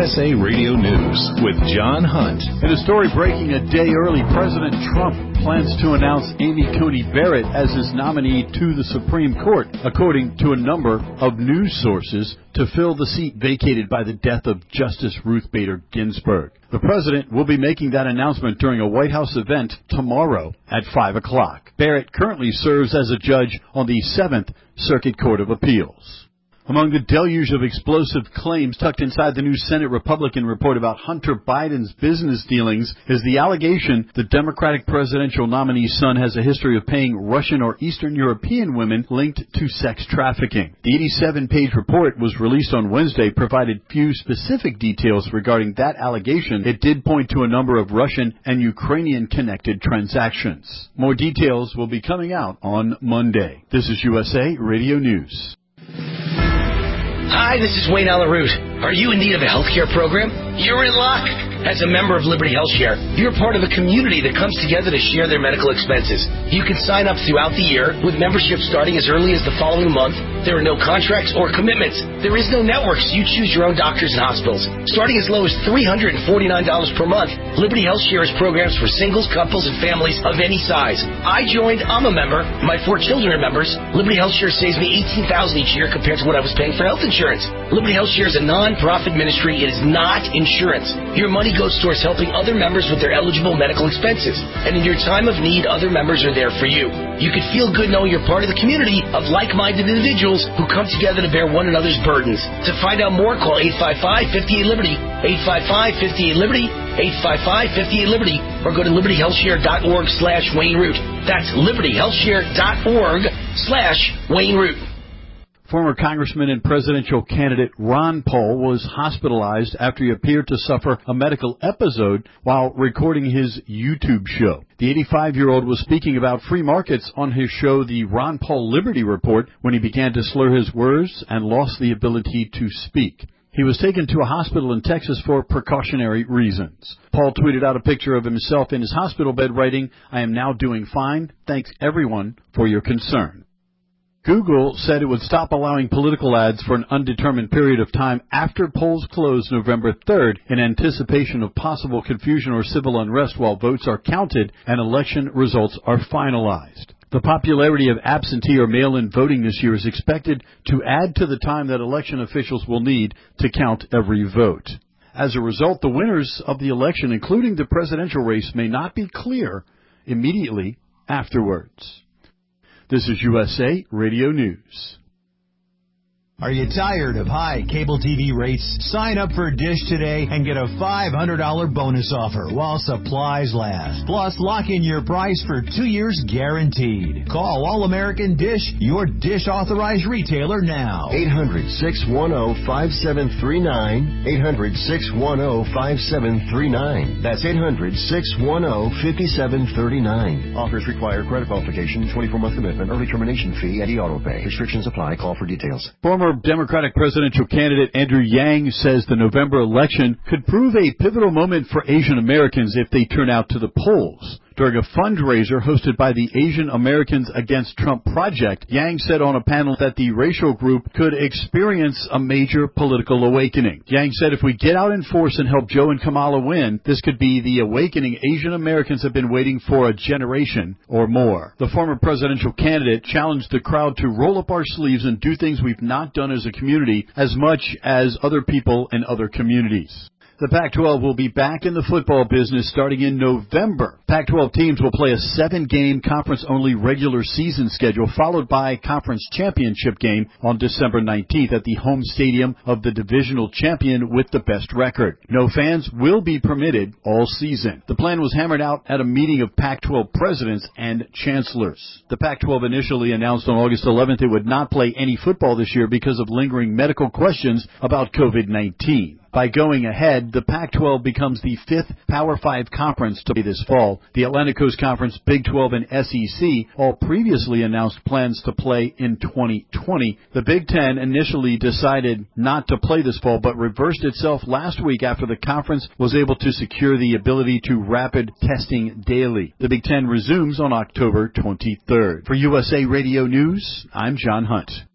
USA Radio News with John Hunt. In a story breaking a day early, President Trump plans to announce Amy Coney Barrett as his nominee to the Supreme Court, according to a number of news sources, to fill the seat vacated by the death of Justice Ruth Bader Ginsburg. The president will be making that announcement during a White House event tomorrow at 5 o'clock. Barrett currently serves as a judge on the 7th Circuit Court of Appeals. Among the deluge of explosive claims tucked inside the new Senate Republican report about Hunter Biden's business dealings is the allegation the Democratic presidential nominee's son has a history of paying Russian or Eastern European women linked to sex trafficking. The 87-page report was released on Wednesday, provided few specific details regarding that allegation. It did point to a number of Russian and Ukrainian-connected transactions. More details will be coming out on Monday. This is USA Radio News. Hi, this is Wayne Alaroot. Are you in need of a healthcare program? You're in luck. As a member of Liberty HealthShare, you're part of a community that comes together to share their medical expenses. You can sign up throughout the year with membership starting as early as the following month. There are no contracts or commitments. There is no network, so you choose your own doctors and hospitals. Starting as low as $349 per month, Liberty HealthShare has programs for singles, couples, and families of any size. I joined. I'm a member. My 4 children are members. Liberty HealthShare saves me $18,000 each year compared to what I was paying for health insurance. Liberty HealthShare is a non-profit ministry. It is not insurance. Your money goes towards helping other members with their eligible medical expenses. And in your time of need, other members are there for you. You can feel good knowing you're part of the community of like-minded individuals who come together to bear one another's burdens. To find out more, call 855-58-LIBERTY, 855-58-LIBERTY, 855-58-LIBERTY, or go to libertyhealthshare.org/Wayne Root. That's libertyhealthshare.org/Wayne Root. Former Congressman and presidential candidate Ron Paul was hospitalized after he appeared to suffer a medical episode while recording his YouTube show. The 85-year-old was speaking about free markets on his show, The Ron Paul Liberty Report, when he began to slur his words and lost the ability to speak. He was taken to a hospital in Texas for precautionary reasons. Paul tweeted out a picture of himself in his hospital bed, writing, "I am now doing fine. Thanks, everyone, for your concern." Google said it would stop allowing political ads for an undetermined period of time after polls close November 3rd in anticipation of possible confusion or civil unrest while votes are counted and election results are finalized. The popularity of absentee or mail-in voting this year is expected to add to the time that election officials will need to count every vote. As a result, the winners of the election, including the presidential race, may not be clear immediately afterwards. This is USA Radio News. Are you tired of high cable TV rates? Sign up for Dish today and get a $500 bonus offer while supplies last. Plus, lock in your price for 2 years guaranteed. Call All-American Dish, your Dish authorized retailer now. 800-610-5739. 800-610-5739. That's 800-610-5739. Offers require credit qualification, 24-month commitment, early termination fee, and auto pay. Restrictions apply. Call for details. Former Democratic presidential candidate Andrew Yang says the November election could prove a pivotal moment for Asian Americans if they turn out to the polls. During a fundraiser hosted by the Asian Americans Against Trump Project, Yang said on a panel that the racial group could experience a major political awakening. Yang said if we get out in force and help Joe and Kamala win, this could be the awakening Asian Americans have been waiting for a generation or more. The former presidential candidate challenged the crowd to roll up our sleeves and do things we've not done as a community as much as other people in other communities. The Pac-12 will be back in the football business starting in November. Pac-12 teams will play a 7-game conference-only regular season schedule, followed by a conference championship game on December 19th at the home stadium of the divisional champion with the best record. No fans will be permitted all season. The plan was hammered out at a meeting of Pac-12 presidents and chancellors. The Pac-12 initially announced on August 11th it would not play any football this year because of lingering medical questions about COVID-19. By going ahead, the Pac-12 becomes the 5th Power 5 conference to play this fall. The Atlantic Coast Conference, Big 12, and SEC all previously announced plans to play in 2020. The Big Ten initially decided not to play this fall, but reversed itself last week after the conference was able to secure the ability to rapid testing daily. The Big Ten resumes on October 23rd. For USA Radio News, I'm John Hunt.